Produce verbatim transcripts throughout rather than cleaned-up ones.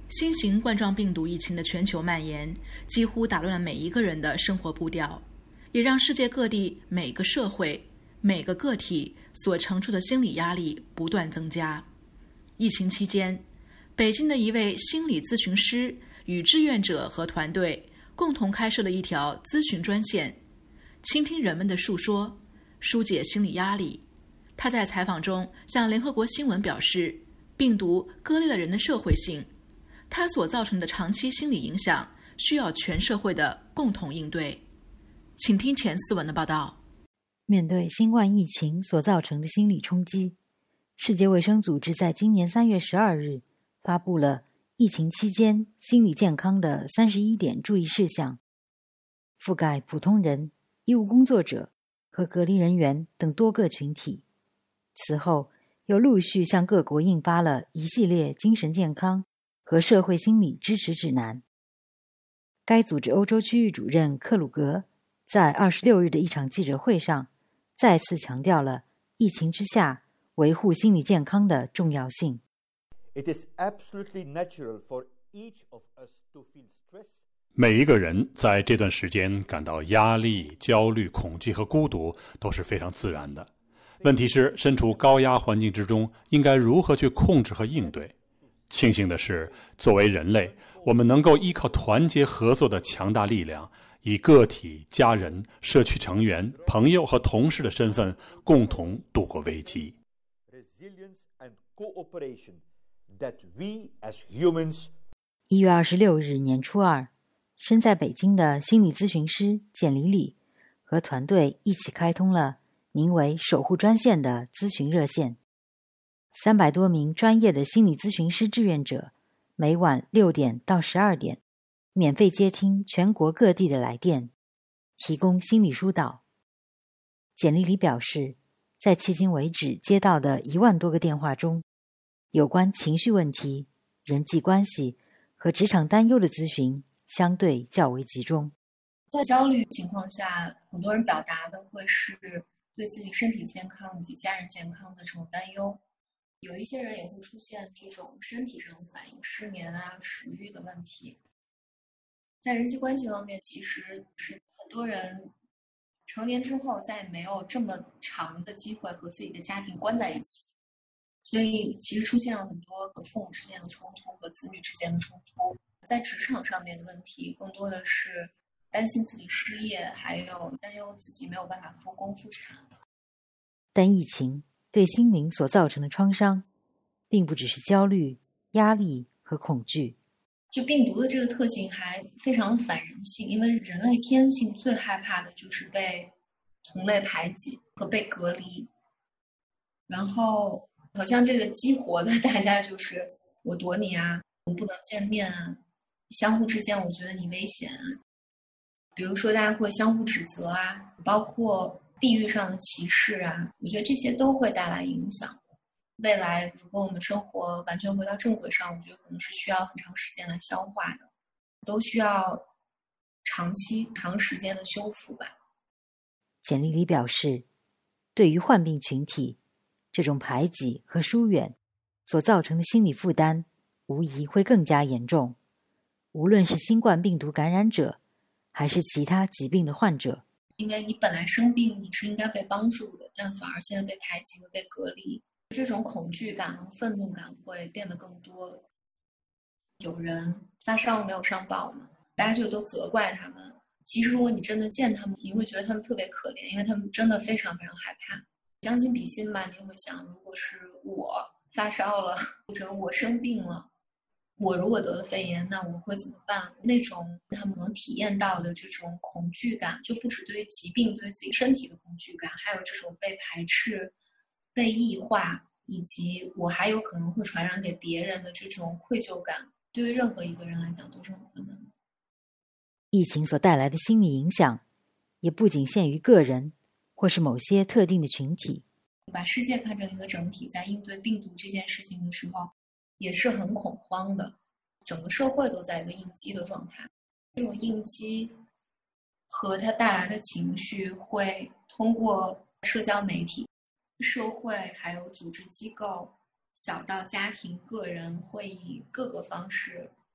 新型冠状病毒疫情的全球蔓延，几乎打乱了每一个人的生活步调，也让世界各地每个社会、每个个体所承受的心理压力不断增加。疫情期间，北京的一位心理咨询师与志愿者和团队共同开设了一条咨询专线，倾听人们的诉说，疏解心理压力。他在采访中向联合国新闻表示，病毒割裂了人的社会性，它所造成的长期心理影响需要全社会的共同应对。请听钱思文的报道。 面对新冠疫情所造成的心理冲击，世界卫生组织在今年三月十二日发布了疫情期间心理健康的三十一点注意事项，覆盖普通人、医务工作者和隔离人员等多个群体。此后又陆续向各国印发了一系列精神健康和社会心理支持指南。该组织欧洲区域主任克鲁格在二十六日的一场记者会上再次强调了疫情之下维护心理健康的重要性。 It is absolutely natural for each of us to feel stress. 每一个人在这段时间感到压力、焦虑、恐惧和孤独都是非常自然的。问题是，身处高压环境之中，应该如何去控制和应对？庆幸的是，作为人类，我们能够依靠团结合作的强大力量，以个体、家人、社区成员、朋友和同事的身份，共同度过危机。 Resilience and cooperation that we as humans. 一月二十六日年初二，身在北京的心理咨询师简黎里和团队一起开通了名为守护专线的咨询热线。三百多名专业的心理咨询师志愿者每晚六点到十二点免费接听全国各地的来电，提供心理疏导。简历里表示，在迄今为止接到的一万多个电话中，有关情绪问题、人际关系和职场担忧的咨询相对较为集中。 在焦虑情况下，很多人表达的会是对自己身体健康以及家人健康的这种担忧。有一些人也会出现这种身体上的反应，失眠啊、食欲的问题。在人际关系方面，其实是很多人成年之后再也没有这么长的机会和自己的家庭关在一起，所以其实出现了很多和父母之间的冲突和子女之间的冲突。在职场上面的问题更多的是担心自己失业，还有担忧自己没有办法复工复产。 但疫情对心灵所造成的创伤并不只是焦虑、压力和恐惧。 就病毒的这个特性还非常的反人性，因为人类天性最害怕的就是被同类排挤和被隔离，然后好像这个激活的大家就是我躲你啊，我们不能见面啊，相互之间我觉得你危险啊。比如说大家会相互指责啊，包括地域上的歧视啊，我觉得这些都会带来影响。未来如果我们生活完全回到正轨上，我觉得可能是需要很长时间来消化的，都需要长期长时间的修复吧。 简历里表示，对于患病群体，这种排挤和疏远所造成的心理负担无疑会更加严重，无论是新冠病毒感染者还是其他疾病的患者。 因为你本来生病你是应该被帮助的，但反而现在被排挤和被隔离，这种恐惧感和愤怒感会变得更多。有人发烧没有上报嘛，大家就都责怪他们。其实如果你真的见他们，你会觉得他们特别可怜，因为他们真的非常非常害怕。将心比心吧，你会想，如果是我发烧了，或者我生病了，我如果得了肺炎，那我会怎么办？那种他们能体验到的这种恐惧感，就不只对于疾病、对于自己身体的恐惧感，还有这种被排斥、被异化，以及我还有可能会传染给别人的这种愧疚感，对于任何一个人来讲都是很困难的。 疫情所带来的心理影响也不仅限于个人或是某些特定的群体。 把世界看成一个整体，在应对病毒这件事情的时候也是很恐慌的，整个社会都在一个应激的状态。这种应激和它带来的情绪会通过社交媒体、社会还有组织机构，小到家庭、个人，会以各个方式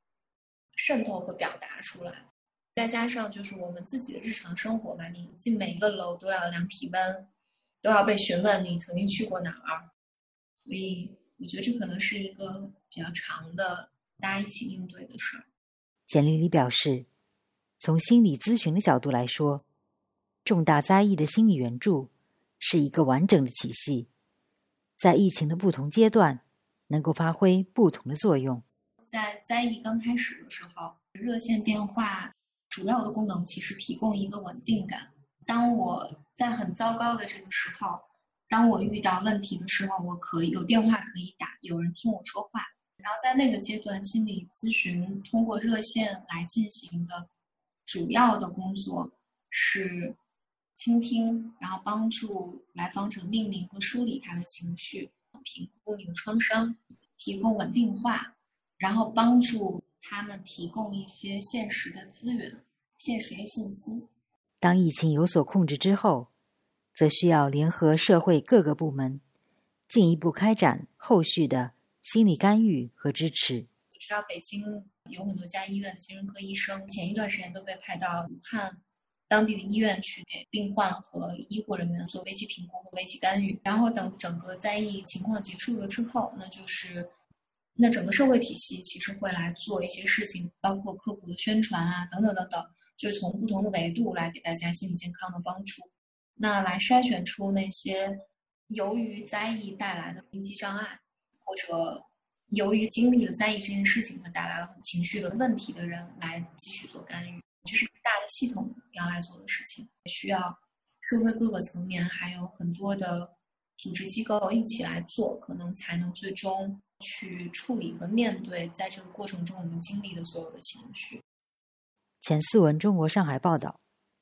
渗透和表达出来。再加上就是我们自己的日常生活吧，你进每一个楼都要量体温，都要被询问你曾经去过哪儿，所以我觉得这可能是一个比较长的大家一起应对的事儿。 简丽丽表示，从心理咨询的角度来说，重大灾异的心理援助是一个完整的体系，在疫情的不同阶段能够发挥不同的作用。 在灾疫刚开始的时候，热线电话主要的功能其实提供一个稳定感。当我在很糟糕的这个时候，当我遇到问题的时候，我可以有电话可以打，有人听我说话。然后在那个阶段，心理咨询通过热线来进行的主要的工作是倾听，然后帮助来访者命名和梳理他的情绪，评估你的创伤，提供稳定化，然后帮助他们提供一些现实的资源、现实的信息。 当疫情有所控制之后，则需要联合社会各个部门，进一步开展后续的心理干预和支持。 我知道北京有很多家医院精神科医生前一段时间都被派到武汉当地的医院去给病患和医护人员做危机评估和危机干预。然后等整个灾疫情况结束了之后，那就是那整个社会体系其实会来做一些事情，包括科普的宣传啊，等等等等，就是从不同的维度来给大家心理健康的帮助。那来筛选出那些由于灾疫带来的应激障碍，或者由于经历了灾疫这件事情它带来了情绪的问题的人来继续做干预。这是大的系统要来做的事情，需要社会各个层面还有很多的组织机构一起来做，可能才能最终去处理和面对在这个过程中我们经历的所有的情绪。 钱思文中国上海报道。